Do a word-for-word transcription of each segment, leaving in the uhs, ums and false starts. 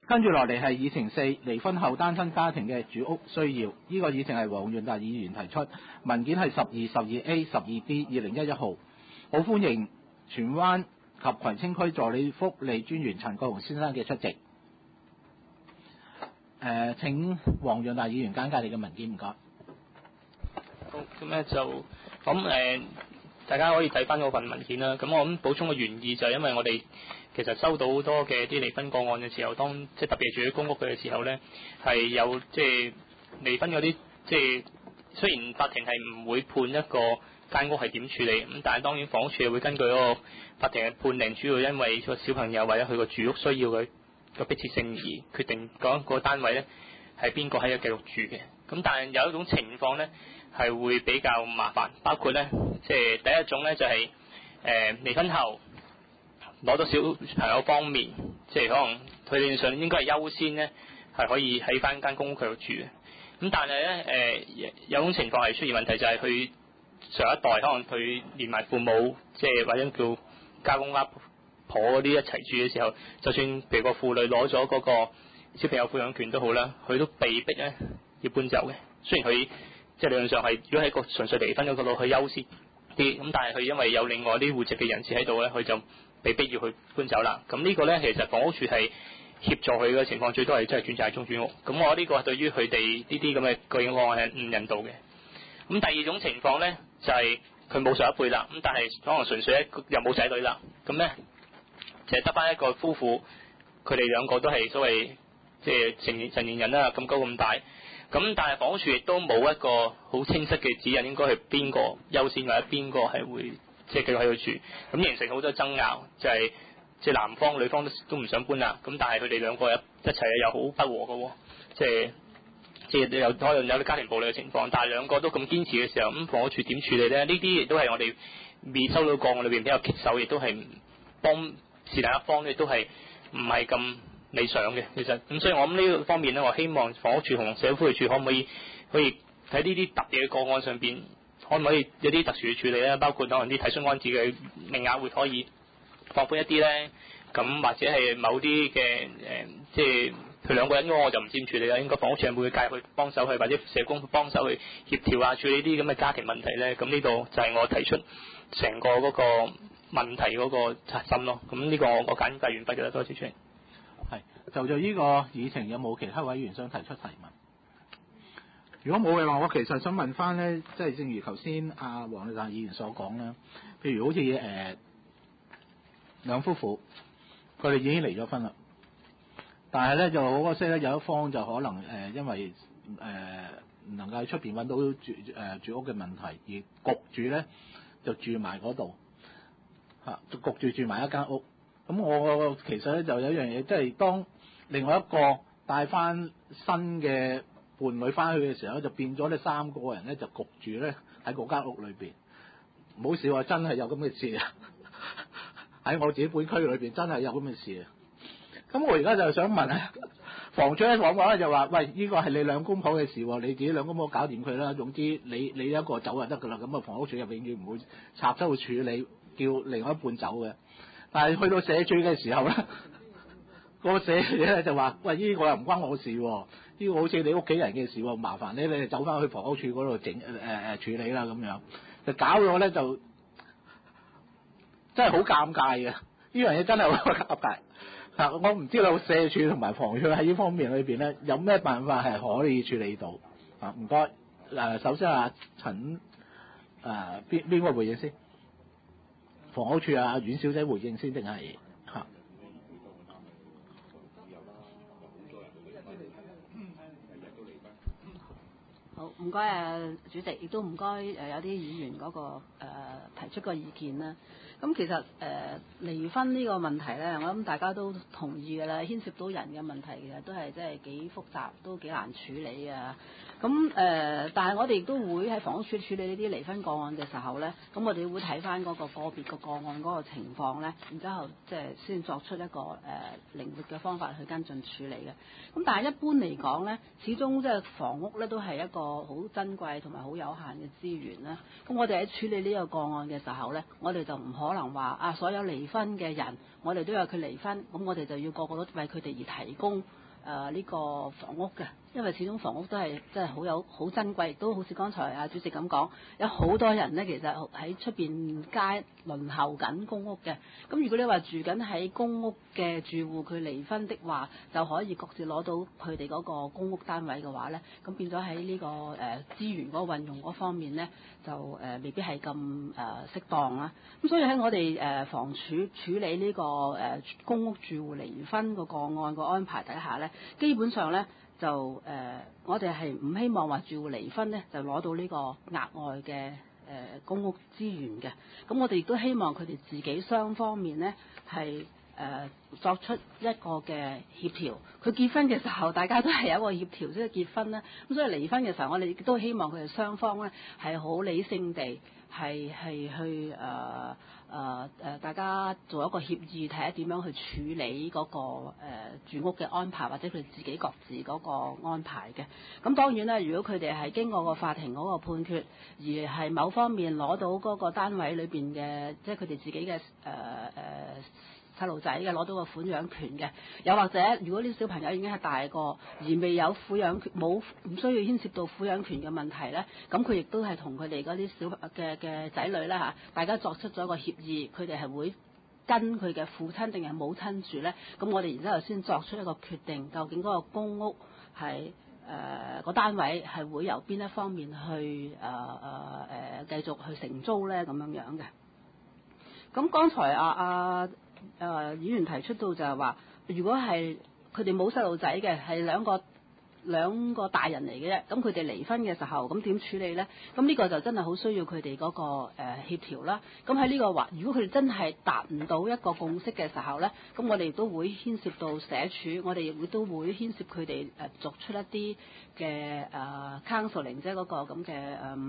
跟住落嚟係議程四，離婚後單親家庭嘅住屋需要。呢、這個議程係黃潤達議員提出，文件係十二、十二 A、十二 B， 二零一一號。好歡迎荃灣及葵青區助理福利專員陳國雄先生嘅出席。誒、呃，請黃潤達議員簡介你嘅文件，唔該。 好，咁咧就咁誒、呃，大家可以睇翻嗰份文件啦。咁我諗補充嘅原意就係因為我哋其實收到好多嘅啲離婚個案嘅時候，當即係特別住喺公屋嘅時候咧，係有即係離婚嗰啲，即係雖然法庭係唔會判一個間屋係點處理，咁但係當然房屋署會根據嗰個法庭嘅判令，主要因為個小朋友或者佢個住屋需要嘅個迫切性而決定嗰個單位咧係邊個喺度繼續住嘅。咁但係有一種情況咧係會比較麻煩，包括咧即係第一種咧就係、是、誒、呃、離婚後攞到小朋友方面，即係可能佢理論上應該係優先咧係可以喺翻間公屋佢度住嘅。咁但係咧誒有種情況係出現問題，就係、是、佢上一代可能佢連埋父母，即係或者叫家公家婆嗰啲一齊住嘅時候，就算譬如個婦女攞咗嗰個小朋友撫養權都好啦，佢都被逼咧要搬走嘅。雖然佢即係理論上係如果喺個純粹離婚嗰度去優先啲，咁但係佢因為有另外啲戶籍嘅人士喺度咧，佢就被逼要去搬走啦。咁呢個咧其實房屋署係協助佢嘅情況，最多係真係轉債中轉屋。咁我覺得呢個對於佢哋呢啲咁嘅個案係唔人道嘅。咁第二種情況咧就係佢冇上一輩啦，咁但係可能純粹又冇仔女啦，咁咧就係得翻一個夫婦，佢哋兩個都係所謂即係成年成年人啦，咁高咁大，咁但係房屋署亦都冇一個好清晰嘅指引，應該係邊個優先或者邊個係會即係繼續喺度住，咁形成好多爭拗，就係即係男方女方都都唔想搬啦，咁但係佢哋兩個一一齊又好不和嘅喎，即係。即係有可能有啲家庭暴力嘅情況，但係兩個都咁堅持嘅時候，咁房屋署點處理咧？呢啲亦都係我哋未收到個案裏邊比較棘手，亦都係幫是但一方咧，都係唔係咁理想嘅。其實咁，所以我諗呢個方面咧，我希望房屋署同社會福利署可唔可以可以喺呢啲特別嘅個案上邊，可唔可以有啲特殊嘅處理咧？包括可能啲體恤安置嘅名額會可以放寬一啲咧，咁或者係某啲嘅誒，即係。佢兩個人我就唔知點處理啦，應該房屋署會介入去幫手去，或者社工幫手去協調啊，處理啲咁嘅家庭問題咧。咁呢度就係我提出成個嗰個問題嗰個核心咯。咁呢個我我簡介完畢嘅啦，多謝主席。 係就就呢個議程有冇其他委員想提出提問？如果冇嘅話，我其實想問翻咧，即係正如頭先阿黃潤達議員所講啦，譬如好似誒、呃、兩夫婦，佢哋已經離咗婚啦。但係咧就好可惜咧，有一方就可能誒、呃、因為誒唔、呃、能夠喺出邊揾到住誒、呃、住屋嘅問題，而焗住咧就住埋嗰度嚇，就焗住住埋一間屋。咁我其實咧就有一樣嘢，即係當另外一個帶翻新嘅伴侶翻去嘅時候咧，就變咗呢三個人咧就焗住咧喺嗰間屋裏邊。唔好笑啊！真係有咁嘅事啊！喺我自己本區裏邊真係有咁嘅事啊！咁我而家就想問啊，房署咧往往咧就話：喂，呢個係你兩公婆嘅事喎，你自己兩公婆搞掂佢啦。總之你你一個走就得㗎啦。咁啊，房屋署又永遠唔會插手去處理，叫另外一半走嘅。但係去到社署嘅時候咧，個社署咧就話：喂，呢個又唔關我事喎，呢個好似你屋企人嘅事喎，麻煩你你哋走翻去房屋署嗰度整誒誒處理啦咁樣，就搞咗咧就真係好尷尬嘅。呢樣嘢真係好尷尬。嗱，我唔知道社署同埋房署喺呢方面裏邊咧，有咩辦法係可以處理到？啊，唔該。誒，首先啊，陳誒邊邊個回應先？房屋署啊，阮小姐回應先定係嚇？ 好，唔該啊，主席，亦都唔該誒有啲議員嗰、那個、呃、提出個意見啦。咁其實誒、呃、離婚呢個問題咧，我諗大家都同意嘅啦，牽涉到人嘅問題，其實都係即係幾複雜，都幾難處理啊。咁誒、呃，但係我哋亦都會喺房屋署處理呢啲離婚個案嘅時候咧，咁我哋會睇翻嗰個個別個個案嗰個情況咧，然之後即係先作出一個誒、呃、靈活嘅方法去跟進處理嘅。咁但係一般嚟講咧，始終即係房屋咧都係一個好珍貴同埋好有限嘅資源啦。咁我哋喺處理呢個個案嘅時候咧，我哋就唔可能話啊，所有離婚嘅人，我哋都有佢離婚，咁我哋就要個個都為佢哋而提供誒呢、呃這個房屋嘅，因為始終房屋都係真係好有好珍貴，亦都好似剛才阿主席咁講，有好多人咧其實喺出邊街輪候緊公屋嘅。咁如果你話住緊喺公屋嘅住戶佢離婚的話，就可以各自攞到佢哋嗰個公屋單位嘅話咧，咁變咗喺呢個誒、呃、資源嗰個運用嗰方面咧，就誒、呃、未必係咁誒適當啦。咁所以喺我哋誒、呃、房署處理呢、這個誒、呃、公屋住戶離婚個個案個安排底下咧，基本上咧就誒、呃、我哋係唔希望話住戶離婚咧就攞到呢個額外嘅誒、呃、公屋資源嘅。咁我哋亦都希望佢哋自己雙方面咧係誒作出一個嘅協調。佢結婚嘅時候，大家都係有一個協調先結婚啦。咁所以離婚嘅時候，我哋亦都希望佢哋雙方咧係好理性地係係去誒誒誒，大家做一個協議，睇下點樣去處理嗰、那個、呃、住屋嘅安排，或者佢哋自己各自嗰個安排嘅。咁當然啦，如果佢哋係經過個法庭嗰個判決，而係某方面攞到嗰個單位裏邊嘅，即係佢哋自己嘅誒誒。呃呃細路仔嘅攞到個撫養權嘅，又或者如果啲小朋友已經係大個而未有撫養權，冇唔需要牽涉到撫養權嘅問題咧，咁佢亦都係同佢哋嗰啲小嘅嘅仔女啦嚇，大家作出咗一個協議，佢哋係會跟佢嘅父親定係母親住咧，咁我哋然之後先作出一個決定，究竟嗰個公屋係誒個單位係會由邊一方面去誒誒誒繼續去承租咧咁樣樣嘅。咁剛才啊啊〜誒、呃、議員提出到就係話，如果係佢哋冇細路仔嘅，係兩個兩個大人嚟嘅啫，咁佢哋離婚嘅時候，咁點處理呢？咁呢個就真係好需要佢哋嗰個誒、呃、協調啦。咁喺呢個話，如果佢哋真係達唔到一個共識嘅時候呢，咁我哋都會牽涉到社署，我哋亦會都會牽涉佢哋誒作出一啲嘅誒 counseling，即係嗰個咁嘅誒誒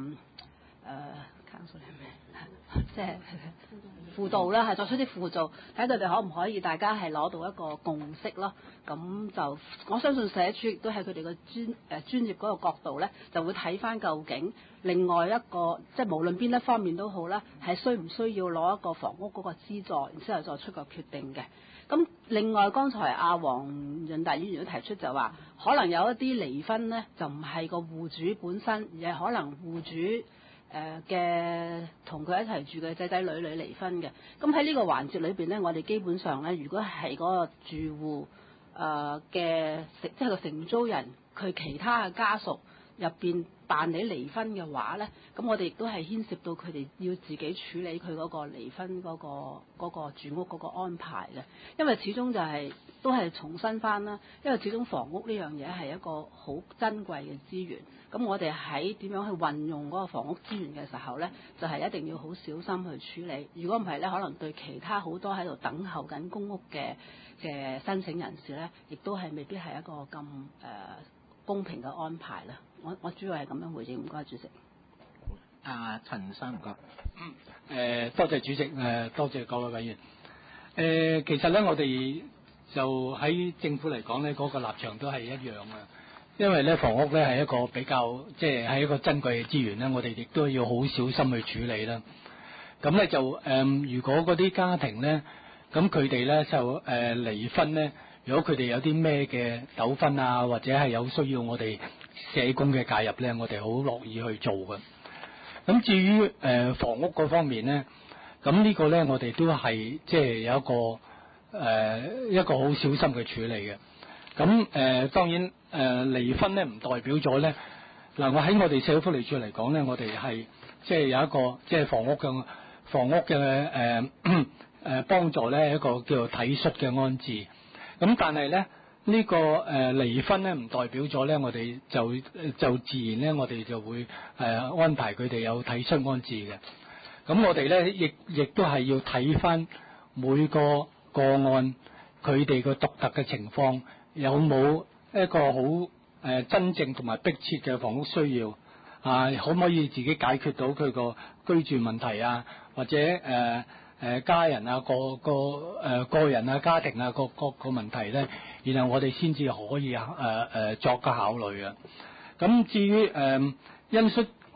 counseling 係咩？即係輔導啦，係作出啲輔導，睇佢哋可唔可以大家係攞到一個共識咯。咁就我相信社署亦都喺佢哋嘅專誒、呃、專業嗰個角度咧，就會睇翻究竟另外一個即係無論邊一方面都好啦，係需唔需要攞一個房屋嗰個資助，然之後作出個決定嘅。咁另外剛才阿黃潤達議員都提出就話，可能有一啲離婚咧，就唔係個戶主本身，而係可能戶主。誒嘅同佢一齊住嘅仔仔女女離婚嘅，咁喺呢個環節裏邊咧，我哋基本上咧，如果係嗰個住戶誒嘅即係個承租人，佢其他嘅家屬入邊辦理離婚嘅話咧，咁我哋亦都係牽涉到佢哋要自己處理佢嗰個離婚嗰個嗰個住屋嗰個安排嘅，因為始終就係都係重新翻啦，因為始終房屋呢樣嘢係一個好珍貴嘅資源。咁我哋喺點樣去運用嗰個房屋資源嘅時候咧，就係一定要好小心去處理。如果唔係咧，可能對其他好多喺度等候緊公屋嘅嘅申請人士咧，亦都係未必係一個咁誒、呃、公平嘅安排啦。我我主要係咁樣回應，唔該主席。 阿陳生唔該。 嗯。誒、呃，多謝主席，誒、呃，多謝各位委員。誒、呃，其實咧，我哋就喺政府嚟講咧，嗰、那個立場都係一樣啊。因為咧，房屋咧係一個比較即係係一個珍貴嘅資源咧，我哋亦都要好小心去處理啦。咁咧就誒、呃，如果嗰啲家庭咧，咁佢哋咧就誒、呃、離婚咧，如果佢哋有啲咩嘅糾紛啊，或者係有需要我哋社工嘅介入咧，我哋好樂意去做嘅。咁至於誒、呃、房屋嗰方面咧，咁呢個咧我哋都係即係有一個誒、呃、一個好小心嘅處理嘅。咁誒、呃、當然誒、呃、離婚咧唔代表咗咧嗱，我喺我哋社會福利署嚟講咧，我哋係即係有一個即係、就是、房屋嘅房屋嘅誒誒幫助咧一個叫做體恤嘅安置。咁但係咧呢、這個誒、呃、離婚咧唔代表咗咧我哋就就自然咧我哋就會誒、呃、安排佢哋有體恤安置嘅。咁我哋咧亦亦都係要睇返每個個案佢哋個獨特嘅情況。有冇一個好誒、呃、真正同埋迫切嘅房屋需要啊？可唔可以自己解決到佢個居住問題啊？或者誒誒、呃呃、家人啊個個誒、呃、個人啊家庭啊個個個問題咧，然後我哋先至可以誒誒、呃呃、作個考慮啊。咁至於誒、呃、恩恤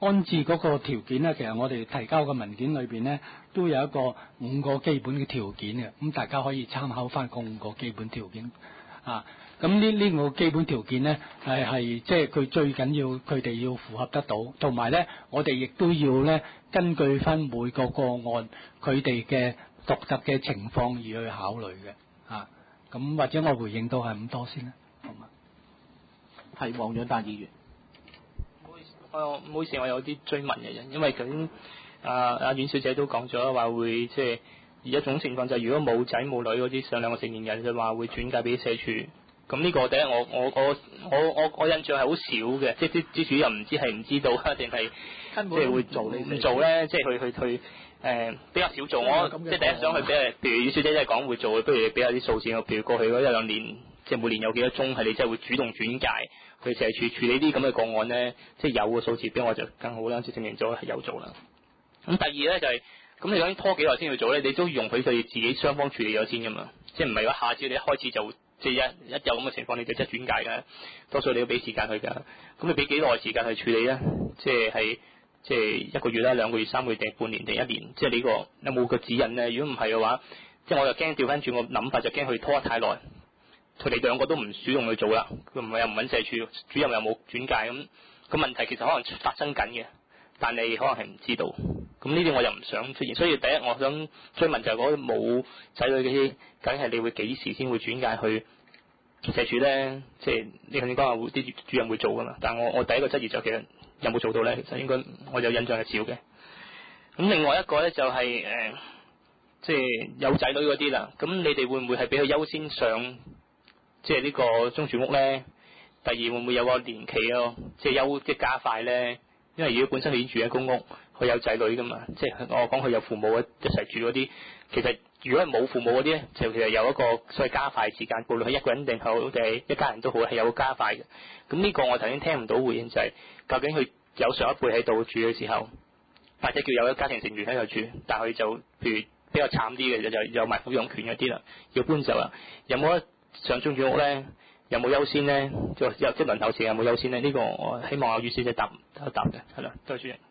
安置嗰個條件咧，其實我哋提交嘅文件裏邊咧，都有一個五個基本嘅條件嘅，咁大家可以參考翻嗰五個基本條件啊。咁呢呢個基本條件咧，係係即係佢最緊要，佢哋要符合得到，同埋咧，我哋亦都要咧根據翻每個個案佢哋嘅獨特嘅情況而去考慮嘅啊。咁或者我回應到係咁多先啦，好嘛？ 係黃潤達議員。 唔好意思，我唔好意思，我有啲追問嘅人，因為咁啊阿阮小姐都講咗話會即係而一種情況就係如果冇仔冇女嗰啲上兩個成年人，就話會轉介俾社署。咁呢個第一，我我我我我我印象係好少嘅，即係啲啲主任唔知係唔知道啊，定係即係會做唔做咧？即係去去去誒、呃、比較少做。我即係第一想去俾人，譬如阮小姐即係講會做，不如俾下啲數字我，譬如過去嗰一兩年，即係每年有幾多宗係你真係會主動轉介去社署處理啲咁嘅個案咧？即係有個數字俾我就更好啦，即係證明咗係有做啦。咁第二咧就係、是、咁，你究竟拖幾耐先去做咧？你都容許佢哋自己雙方處理咗先㗎嘛？即係唔係話下次你一開始就即係一一有咁嘅情況，你就即係轉介㗎，多數你要俾時間佢㗎。咁你俾幾耐時間去處理咧？即係係即係一個月啦、兩個月、三個月定半年定一年？即係你個有冇個指引咧？如果唔係嘅話，即係我就驚調翻轉個諗法，就驚佢拖得太耐，佢哋兩個都唔主動去做啦。佢唔係又唔揾社署，主任又冇轉介，咁個問題其實可能發生緊嘅，但你可能係唔知道。咁呢啲我又唔想出現，所以第一我想追問就係嗰啲冇仔女嘅，究竟係你會幾時先會轉介去社署咧？即係你頭先講話會啲主任會做噶嘛？但係我我第一個質疑就其實有冇做到咧？其實應該我有印象係少嘅。咁另外一個咧就係、是、誒、呃，即係有仔女嗰啲啦。咁你哋會唔會係俾佢優先上即係呢個中住屋咧？第二會唔會有個年期咯？即係優即係加快咧？因為如果本身佢已經住喺公屋，佢有仔女噶嘛，即係我講佢有父母一齊住嗰啲，其實如果係冇父母嗰啲咧，就其實有一個所謂加快時間，無論係一個人定好定係一家人都好，係有個加快嘅。咁呢個我頭先聽唔到回應就係、是，究竟佢有上一輩喺度住嘅時候，或者叫有一家庭成員喺度住，但係佢就譬如比較慘啲嘅，就有埋撫養權嗰啲啦，要搬走啦，有冇得上中住屋咧？有冇優先咧？即係即係輪候時有冇優先咧？呢、這個我希望阿阮小姐答答一答嘅，係啦，多謝主席。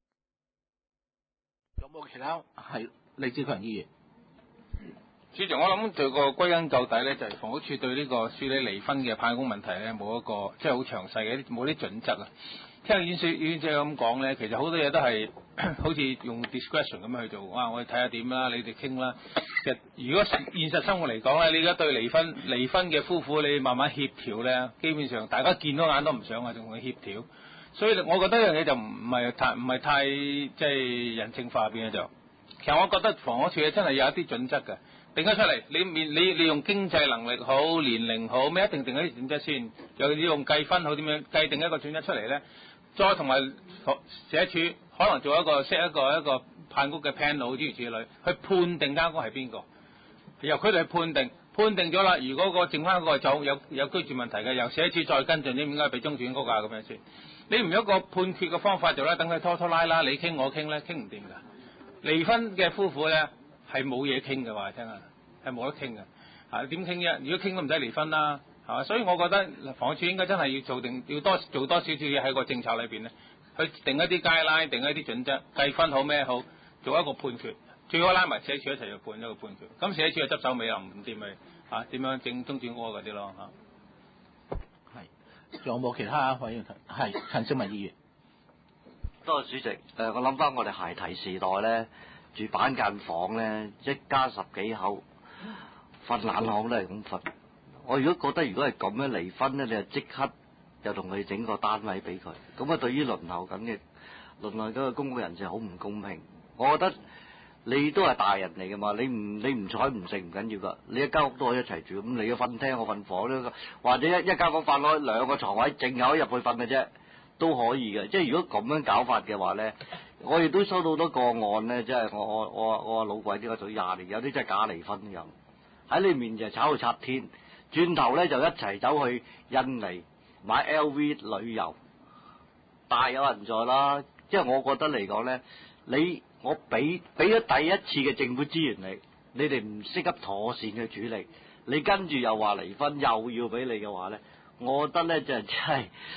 有冇其他係李志強議員？ 主席，我諗對個歸根究底咧，就係房屋署對呢個處理離婚嘅派工問題咧，冇一個即係好詳細嘅，冇啲準則啊。聽阮小阮姐咁講咧，其實好多嘢都係好似用 discretion 咁樣去做。哇！我哋睇下點啦，你哋傾啦。其實如果現實生活嚟講咧，你而家對離婚離婚嘅夫婦，你慢慢協調咧，基本上大家見到眼都唔想啊，仲同佢協調。所以我覺得一樣嘢就唔唔係太唔係太即係人性化變咗就。其實我覺得房屋署真係有一啲準則嘅，定咗出嚟。你面你你用經濟能力好、年齡好咩，一定定一啲準則先。又要用計分好點樣計定一個準則出嚟咧？再同埋社署可能做一個 set 一個一個判屋嘅 panel 諸如此類，去判定間屋係邊個，由佢哋去判定，判定咗啦。如果個剩翻嗰個就有有居住問題嘅，由社署再跟進，應唔應該俾中轉屋啊咁樣先。你唔有一個判決嘅方法做咧，等佢拖拖拉拉，你傾我傾咧，傾唔掂㗎。離婚嘅夫婦咧係冇嘢傾嘅話，聽下係冇得傾嘅。啊點傾啫？如果傾都唔使離婚啦。啊，所以我覺得房署應該真係要做定，要多做多少少嘢喺個政策裏邊咧，去定一啲街拉，定一啲準則，計分好咩好，做一個判決，最好拉埋社署一齊去判一個判決。咁社署就執手尾啦，唔掂咪啊點樣整中轉屋嗰啲咯嚇。 係，仲有冇其他委員？係陳少文議員。 多謝主席。誒、呃，我諗翻我哋孩提時代咧，住板間房咧，一家十幾口瞓冷巷都係咁瞓。我如果覺得如果係咁樣離婚咧，你就即刻又同佢整個單位俾佢，咁啊對於輪候緊嘅輪候緊嘅公屋人士好唔公平。我覺得你都係大人嚟㗎嘛，你唔你唔睬唔食唔緊要㗎，你一間屋都可以一齊住，咁你嘅瞓廳我瞓房咧，或者一一間房瞓開兩個床位，淨係可以入去瞓嘅啫，都可以嘅。即係如果咁樣搞法嘅話咧，我亦都收到好多個案咧，即係我我我我老鬼啲個嘴廿年，有啲真係假離婚嘅，喺你面前炒到拆天。轉頭咧就一齊走去印尼買 L V 旅遊，大有人在啦。即係我覺得嚟講咧，你我俾俾咗第一次嘅政府資源你，你哋唔識得妥善去處理，你跟住又話離婚又要俾你嘅話咧，我覺得咧就係真係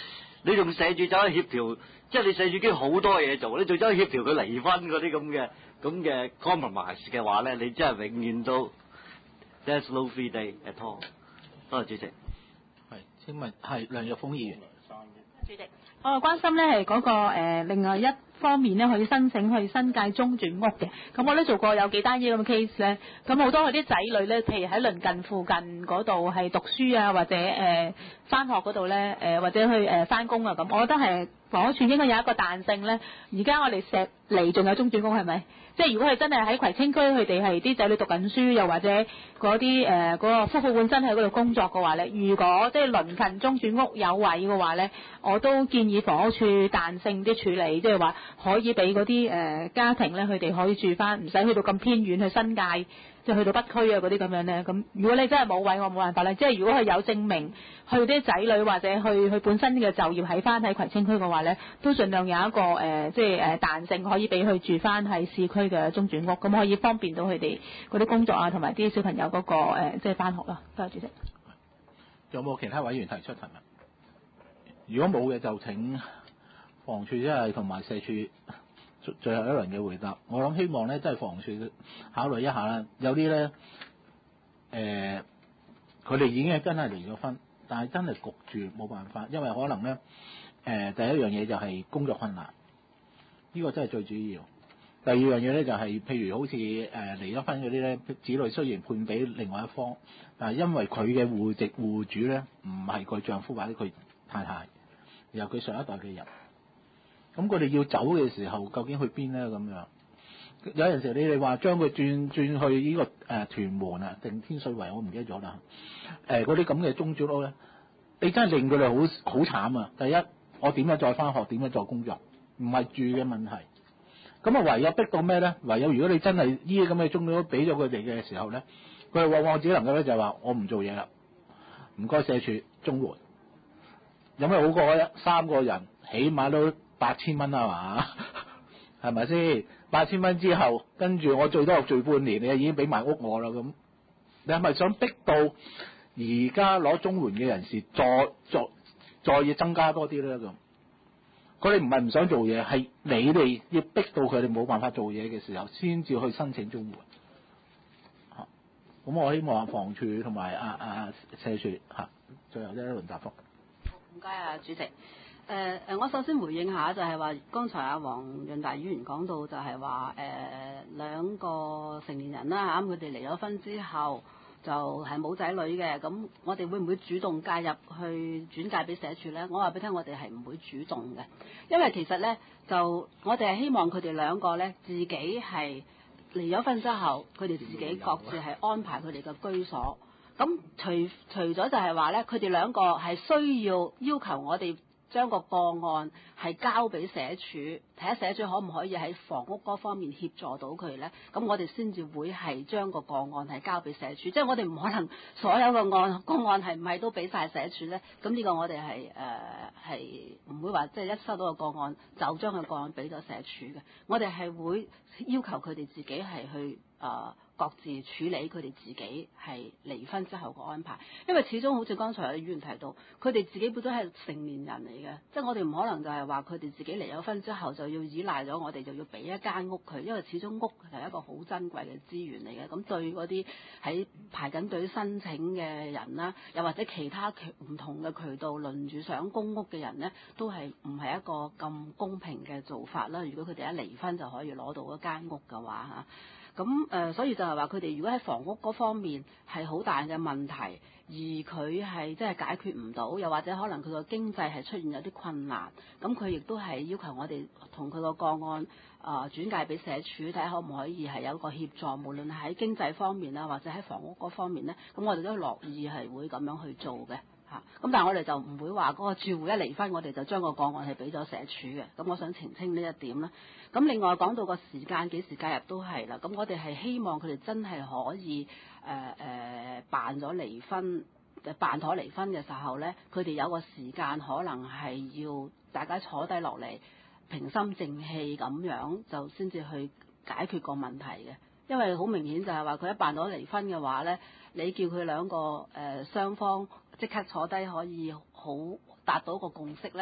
你仲社署走去協調，即係你社署已經好多嘢做，你仲走去協調佢離婚嗰啲咁嘅咁嘅 compromise 嘅話咧，你真係永遠都 there's no free day at all。多謝主席。 係，請問係梁玉鳳議員。 主席，我係關心咧係嗰個、呃、另外一方面咧，去申請去新界中轉屋嘅。咁我都做過有幾單呢咁嘅 case 咧。咁好多佢啲仔女咧，譬如喺鄰近附近嗰度係讀書啊，或者誒翻、呃、學嗰度咧，誒、呃、或者去誒翻工啊咁。我覺得係房屋署應該有一個彈性咧。而家我哋石籬仲有中轉屋係咪？即係如果係真係喺葵青區，佢哋係啲仔女讀緊書，又或者嗰啲誒嗰個夫婦本身喺嗰度工作嘅話咧，如果即係鄰近中轉屋有位嘅話咧，我都建議房屋署彈性啲處理，即係話可以俾嗰啲誒家庭咧，佢哋可以住翻，唔使去到咁偏遠去新界，即係去到北區啊嗰啲咁樣咧。咁如果你真係冇位，我冇辦法咧。即係如果佢有證明，去啲仔女或者去去本身嘅就業喺翻喺葵青區嘅話咧，都盡量有一個誒、呃、即係誒彈性，可以俾佢住翻喺市區嘅中轉屋，咁可以方便到佢哋嗰啲工作啊，同埋啲小朋友嗰、那個、呃、即係翻學啦。多謝主席。 有冇其他委員提出提問？如果冇嘅，就請房署即係同埋社署最後一輪嘅回答。我諗希望咧，即係房署考慮一下啦。有啲咧誒，佢哋已經係真係離咗婚，但係真係焗住冇辦法，因為可能咧誒、呃、第一樣嘢就係工作困難，呢、這個真係最主要。第二樣嘢咧就係、是，譬如好似誒離咗婚嗰啲咧，子女雖然判俾另外一方，但係因為佢嘅戶籍戶主咧唔係佢丈夫或者佢太太，由佢上一代嘅人，咁佢哋要走嘅時候，究竟去邊咧？咁樣有陣時你哋話將佢轉轉去呢、這個誒、呃、屯門啊定天水圍，我唔記得咗啦。誒嗰啲咁嘅中轉屋咧，你真係令佢哋好好慘啊！第一，我點樣再返學，點樣再工作，唔係住嘅問題。咁啊，唯有逼到咩咧？唯有如果你真係呢啲咁嘅中轉屋俾咗佢哋嘅時候咧，佢哋往往只能夠咧就係話我唔做嘢啦，唔該社署綜援。有咩好過咧？三個人起碼都八千蚊啊嘛，係咪先？八千蚊之後，跟住我最多住半年，你已經俾埋屋我啦咁。你係咪想逼到而家攞綜援嘅人士再再再要增加多啲咧咁？佢哋唔係唔想做嘢，係你哋要逼到佢哋冇辦法做嘢嘅時候，先至去申請綜援。嚇、啊，咁我希望房署同埋啊啊社署嚇，最後一輪答覆。 唔該啊，主席。誒、呃、誒，我首先回應下，就係話，剛才阿黃潤達議員講到就係話誒兩個成年人啦嚇，佢哋離咗婚之後就係冇仔女嘅，咁我哋會唔會主動介入去轉介俾社署咧？我話俾你聽，我哋係唔會主動嘅，因為其實咧就我哋係希望佢哋兩個咧自己係離咗婚之後，佢哋自己各自係安排佢哋嘅居所。咁除除咗就係話咧，佢哋兩個係需要要求我哋將個個案係交俾社署，睇下社署可唔可以喺房屋嗰方面協助到佢咧？咁我哋先至會係將個個案係交俾社署，即係我哋唔可能所有個案個案係唔係都俾晒社署咧？咁呢個我哋係誒係唔會話即係一收到個個案就將個個案俾咗社署嘅，我哋係會要求佢哋自己係去誒。呃各自處理佢哋自己係離婚之後嘅安排，因為始終好似剛才有議員提到，佢哋自己本身係成年人嚟嘅，即係我哋唔可能就係話佢哋自己離咗婚之後就要依賴咗我哋，就要俾一間屋佢，因為始終屋係一個好珍貴嘅資源嚟嘅。咁對嗰啲喺排緊隊申請嘅人啦，又或者其他唔同嘅渠道輪住上公屋嘅人呢，都係唔係一個咁公平嘅做法啦。如果佢哋一離婚就可以攞到一間屋嘅話嚇。咁誒、呃，所以就係話佢哋如果喺房屋嗰方面係好大嘅問題，而佢係即係解決唔到，又或者可能佢個經濟係出現有啲困難，咁佢亦都係要求我哋同佢個個案啊、呃、轉介俾社署，睇下可唔可以係有一個協助，無論喺經濟方面啊，或者喺房屋嗰方面咧，咁我哋都樂意係會咁樣去做嘅。咁但係我哋就唔會話嗰個住戶一離婚，我哋就將個個案係俾咗社署嘅。咁我想澄清呢一點啦。咁另外講到個時間幾時介入都係啦。咁我哋係希望佢哋真係可以誒誒、呃呃、辦咗離婚，辦妥離婚嘅時候咧，佢哋有個時間可能係要大家坐低落嚟平心靜氣咁樣，就先至去解決個問題嘅。因為好明顯就係話佢一辦咗離婚嘅話咧，你叫佢兩個誒雙方即刻坐低可以好達到個共識咧，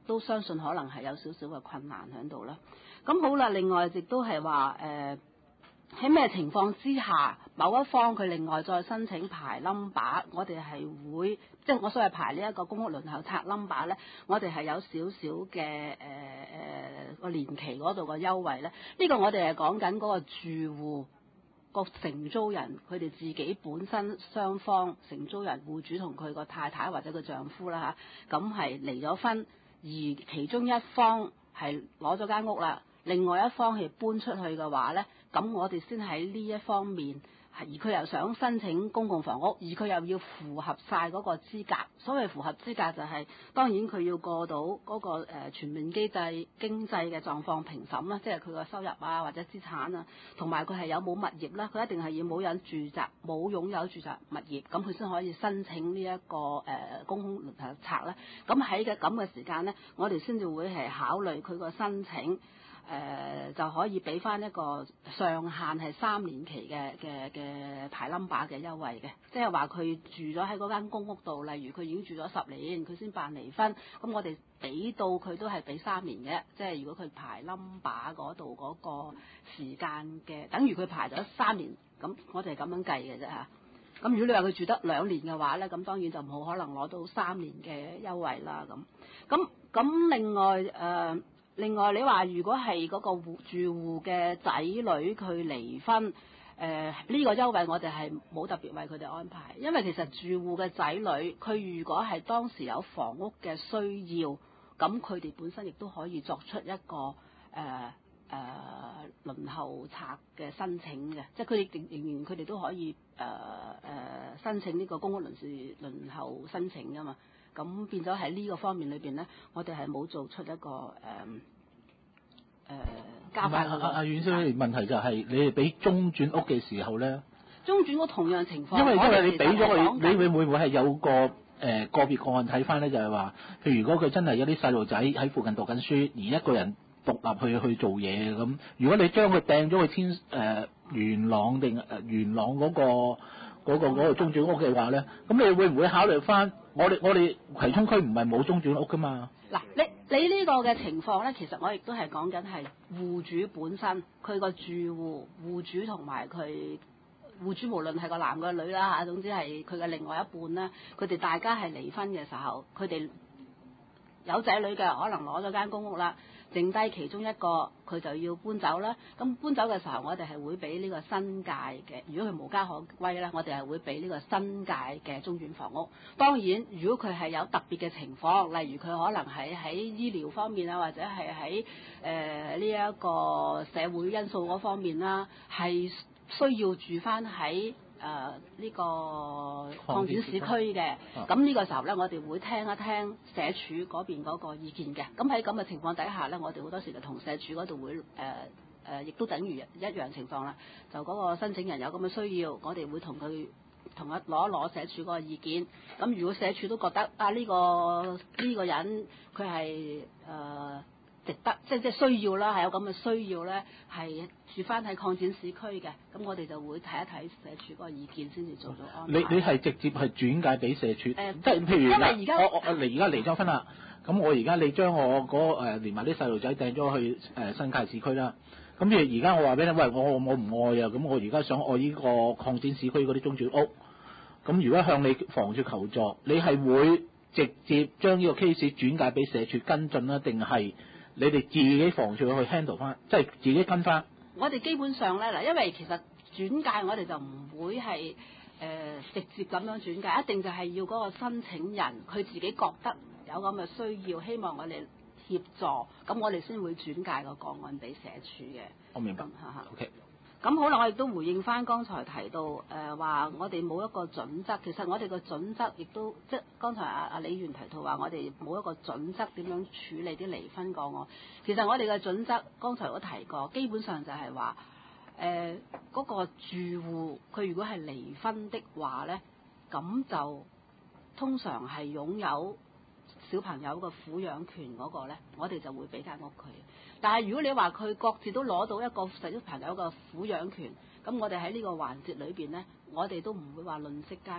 都相信可能係有少少嘅困難喺度啦。咁好啦，另外亦都係話誒喺咩情況之下，某一方佢另外再申請排 number， 我哋係會即係我所謂排呢一個公屋輪候冊 number 咧，我哋係有少少嘅誒誒個年期嗰度嘅優惠咧。呢、這個我哋係講緊嗰個住戶個承租人，佢哋自己本身雙方承租人戶主同佢個太太或者個丈夫啦嚇，咁係離咗婚，而其中一方係攞咗間屋啦。另外一方係搬出去嘅話呢，咁我哋先喺呢一方面，而佢又想申請公共房屋，而佢又要符合晒嗰個資格。所謂符合資格就係、是，當然佢要過到嗰、那個、呃、全面機制經濟嘅狀況評審啦，即係佢個收入啊或者資產啊，同埋佢係有冇物業啦，佢一定係要冇有住宅冇擁有住宅物業，咁佢先可以申請呢、這、一個誒、呃、公共輪候冊啦。咁喺嘅咁嘅時間呢，我哋先至會係考慮佢個申請。誒、呃、就可以俾翻一個上限係三年期嘅嘅嘅排 number 嘅優惠嘅，即係話佢住咗喺嗰間公屋度，例如佢已經住咗十年，佢先辦離婚，咁我哋俾到佢都係俾三年嘅，即係如果佢排 number 嗰度嗰個時間嘅，等於佢排咗三年，咁我哋係咁樣計嘅啫嚇。咁如果你話佢住得兩年嘅話咧，咁當然就冇可能攞到三年嘅優惠啦。咁咁咁另外誒。呃另外，你話如果係嗰個戶住戶嘅仔女佢離婚，誒、呃、呢、這個優惠我哋係冇特別為佢哋安排，因為其實住戶嘅仔女佢如果係當時有房屋嘅需要，咁佢哋本身亦都可以作出一個誒誒、呃呃、輪候冊嘅申請嘅，即係佢哋仍然佢哋都可以誒誒、呃、申請呢個公屋輪時輪候申請㗎嘛。咁變咗喺呢個方面裏邊咧，我哋係冇做出一個誒誒、呃、加快嗰個。 阿阮小姐問題就係、是、你哋俾中轉屋嘅時候咧， 中轉屋同樣情況。 因為因為你俾咗佢，你會會唔會係有個誒、呃、個別個案睇翻咧？就係、是、話，譬如如果佢真係有啲細路仔喺附近讀緊書，而一個人獨立去去做嘢咁，如果你將佢掟咗去天誒、呃、元朗定誒元朗嗰、那個嗰、那個嗰、那個中轉屋嘅話咧，咁你會唔會考慮翻？我哋我哋葵涌區唔係冇中轉屋噶嘛？ 嗱，你你呢個嘅情況咧，其實我亦都係講緊係戶主本身，佢個住戶戶主同埋佢戶主，無論係個男個女啦嚇，總之係佢嘅另外一半啦，佢哋大家係離婚嘅時候，佢哋有仔女嘅，可能攞咗間公屋啦。剩低其中一個佢就要搬走啦，咁搬走嘅時候，我哋係會俾呢個新界嘅，如果佢無家可歸咧，我哋係會俾呢個新界嘅中轉房屋。當然，如果佢係有特別嘅情況，例如佢可能係喺醫療方面啊，或者係喺誒呢一個社會因素嗰方面啦，係需要住翻喺誒呢個擴展市區嘅，咁呢個時候咧，我哋會聽一聽社署嗰邊嗰個意見嘅。咁喺咁嘅情況底下咧，我哋好多時就同社署嗰度會誒誒，亦、呃呃、都等於一樣情況啦。就嗰個申請人有咁嘅需要，我哋會同佢同一攞一攞社署嗰個意見。咁如果社署都覺得啊呢、呢個呢、呢個人佢係誒值得，即係即係需要啦，係有咁嘅需要咧，係住翻喺擴展市區嘅，咁我哋就會睇一睇社署嗰個意見先至做咗安排。 你你係直接係轉介俾社署， 呃、 即係譬如因為而家我我離而家離咗婚啦，咁我而家你將我嗰、那個、呃、連埋啲細路仔掟咗去誒、呃、新界市區啦，咁譬如而家我話俾你，喂我我唔愛啊，咁我而家想愛呢個擴展市區嗰啲中轉屋，咁如果向你房署求助，你係會直接將呢個 case 轉介俾社署跟進啦，定係你哋自己房署去 handle 翻，即係自己跟翻？ 我哋基本上咧嗱，因為其實轉介我哋就唔會係誒、呃、直接咁樣轉介，一定就係要嗰個申請人佢自己覺得有咁嘅需要，希望我哋協助，咁我哋先會轉介個個案俾社署嘅。 我明白。 嚇嚇。 OK。 咁好啦，我亦都回應翻剛才提到誒話、呃，我哋冇一個準則。其實我哋個準則亦都即係剛才阿阿李議員提到話，我哋冇一個準則點樣處理啲離婚個案。其實我哋嘅準則，剛才我提過，基本上就係話誒嗰個住戶佢如果係離婚的話咧，咁就通常係擁有小朋友個撫養權嗰個咧，我哋就會俾間屋佢。但係如果你話佢各自都攞到一個小朋友個撫養權，咁我哋喺呢個環節裏邊咧，我哋都唔會話吝嗇間屋，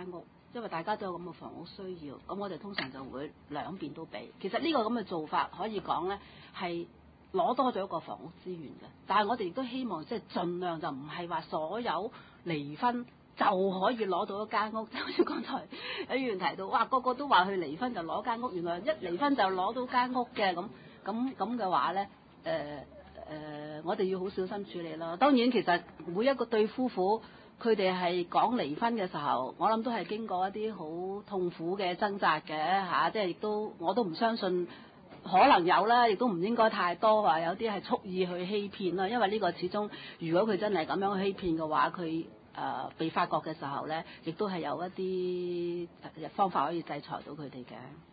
因為大家都有咁嘅房屋需要，咁我哋通常就會兩邊都俾。其實呢個咁嘅做法可以講咧係攞多咗一個房屋資源嘅，但係我哋亦都希望即係盡量就唔係話所有離婚就可以攞到一間屋，就好似剛才有議員提到，哇個個都話去離婚就攞間屋，原來一離婚就攞到間屋嘅，咁咁咁嘅話咧，誒、呃、誒、呃，我哋要好小心處理咯。當然其實每一個對夫婦佢哋係講離婚嘅時候，我諗都係經過一啲好痛苦嘅掙扎嘅嚇，即係亦都我都唔相信可能有啦，亦都唔應該太多話有啲係蓄意去欺騙啦，因為呢個始終如果佢真係咁樣去欺騙嘅話，佢誒、呃、被發覺嘅時候咧，亦都係有一啲方法可以制裁到佢哋嘅。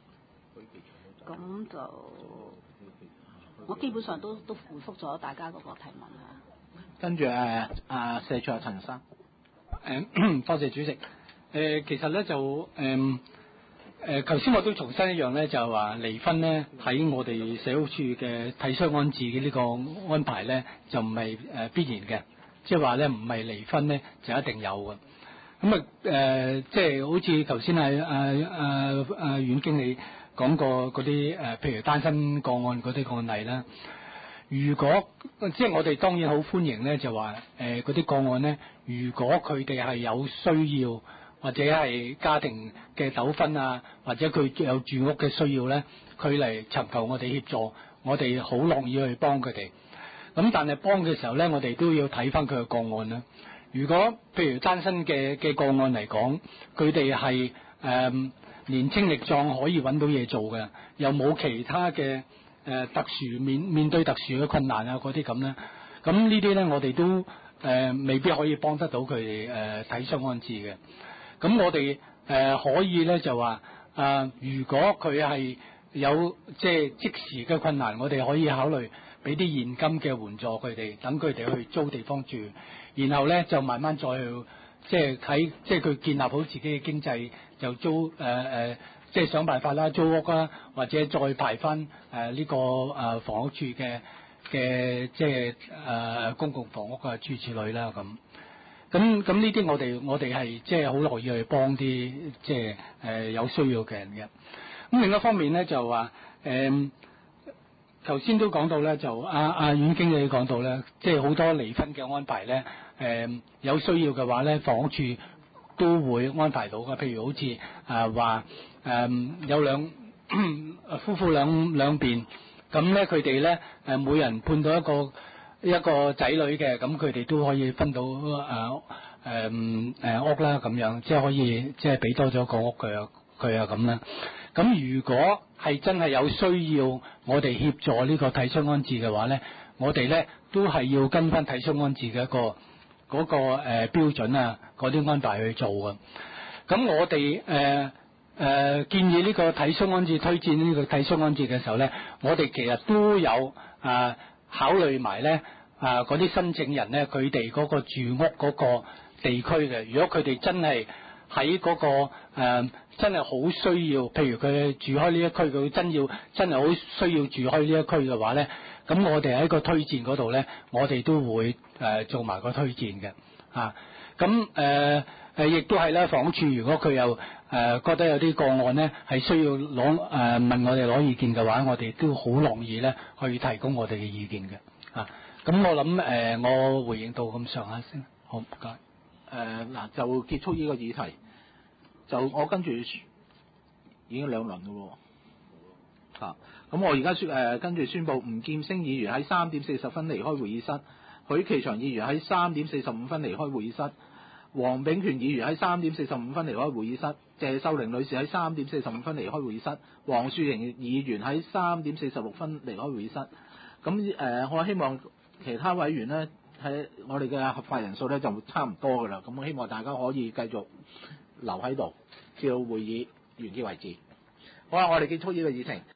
咁就我基本上都都回覆咗大家嗰個提問嚇。 跟住誒阿謝卓陳生， 誒多謝主席。誒、呃、其實咧就誒誒頭先我都重申一樣咧，就係話離婚咧喺我哋社會處嘅體恤安置嘅呢個安排咧，就唔係誒必然嘅。即係話咧，唔係離婚咧就一定有嘅。咁啊誒，即係好似頭先係誒誒誒阮經理講過嗰啲誒，譬如單身個案嗰啲案例啦。如果即係我哋當然好歡迎咧，就話誒嗰啲個案咧，如果佢哋係有需要或者係家庭嘅糾紛啊，或者佢有住屋嘅需要咧，佢嚟尋求我哋協助，我哋好樂意去幫佢哋。咁但係幫嘅時候咧，我哋都要睇翻佢嘅個案啦。如果譬如單身嘅嘅個案嚟講，佢哋係誒年青力壯，可以揾到嘢做嘅，又冇其他嘅誒、呃、特殊面面對特殊嘅困難啊嗰啲咁咧，咁呢啲咧我哋都誒、呃、未必可以幫得到佢哋誒體恤安置嘅。咁我哋誒、呃、可以咧就話啊、呃，如果佢係有即係即時嘅困難，我哋可以考慮俾啲現金嘅援助佢哋，等佢哋去租地方住，然後咧就慢慢再去即係喺即係佢建立好自己嘅經濟，就租誒誒、呃，即係想辦法啦，租屋啦，或者再排翻誒呢個誒、呃、房屋處嘅嘅即係誒、呃、公共房屋啊諸如此類啦咁。咁咁呢啲我哋我哋係即係好樂意去幫啲即係誒、呃、有需要嘅人嘅。咁另一方面咧就話誒。頭先都講到咧，就阿阿阮經理講到咧，即係好多離婚嘅安排咧，誒、呃、有需要嘅話咧，房屋處都會安排到嘅。譬如好似啊話誒有兩夫婦兩兩邊，咁咧佢哋咧誒每人判到一個一個仔女嘅，咁佢哋都可以分到誒誒誒屋啦，咁樣即係可以即係俾多咗個屋佢啊佢啊咁啦。咁如果係真係有需要我哋協助呢個體恤安置嘅話咧，我哋咧都係要跟翻體恤安置嘅一個嗰、嗰個誒、呃、標準啊，嗰啲安排去做嘅。咁我哋誒誒建議呢個體恤安置推薦呢個體恤安置嘅時候咧，我哋其實都有啊、呃、考慮埋咧啊嗰啲申請人咧佢哋嗰個住屋嗰個地區嘅，如果佢哋真係喺嗰個誒、呃、真係好需要，譬如佢住開呢一區，佢真要真係好需要住開呢一區嘅話咧，咁我哋喺個推薦嗰度咧，我哋都會誒、呃、做埋個推薦嘅啊。咁誒誒亦都係啦，房屋處如果佢又誒、呃、覺得有啲個案咧係需要攞誒、呃、問我哋攞意見嘅話，我哋都好樂意咧去提供我哋嘅意見嘅啊。咁我諗誒、呃、我回應到咁上下先，好唔該。 誒嗱、呃、就結束呢個議題，就我跟住已經兩輪咯喎，嚇、啊、咁我而家宣誒跟住宣布，吳劍星議員喺三點四十分離開會議室，許其祥議員喺三點四十五分離開會議室，黃炳權議員喺三點四十五分離開會議室，謝秀玲女士喺三點四十五分離開會議室，黃樹瑩議員喺三點四十六分離開會議室。咁誒、呃，我希望其他委員咧。喺我哋嘅合法人數咧就差唔多㗎啦，咁我希望大家可以繼續留喺度，至到會議完結為止。好啦，我哋結束呢個議程。